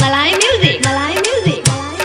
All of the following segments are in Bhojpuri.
Malay music, Malay music.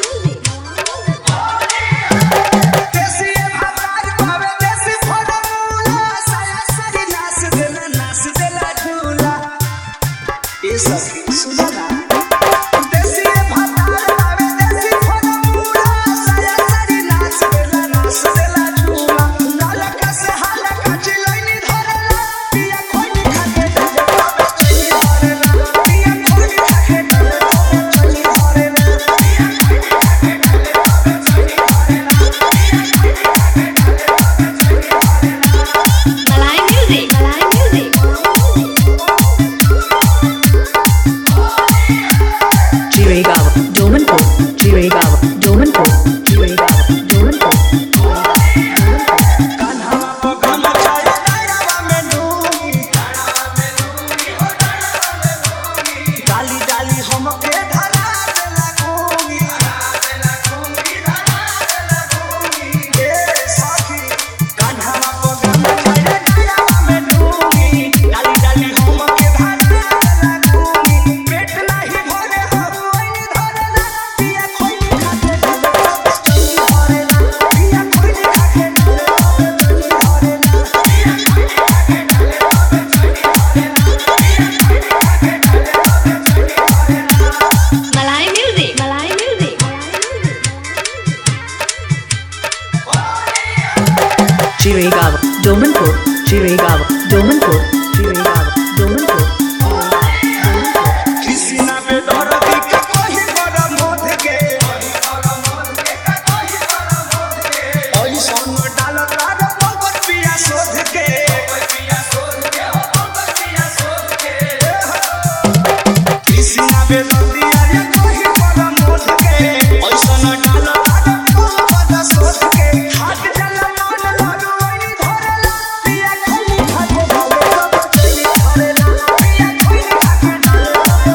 Chiragawa, Domanpur, Chiragawa, Domanpur, Chiragawa, Domanpur. Krishna पे दरदी का कही बड़ा मोद के ओई संग डाल तार पगत पिया शोध के कृष्णा पे दरदी अरे कही बड़ा मोद के ओई संग डाल तार पगत शोध के हाथ जल मन लागो ओई धरला पिया खोली खाके डाले चली धरला पिया खोली खाके डाले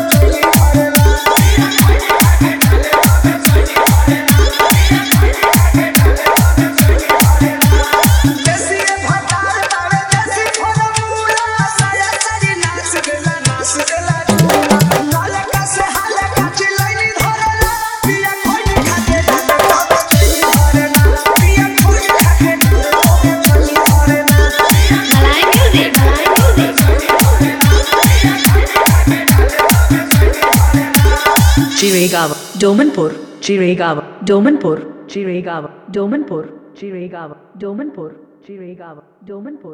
Chiragawa, Domanpur, Chiragawa, Domanpur, Chiragawa, Domanpur, Chiragawa, Domanpur, Chiragawa, Domanpur.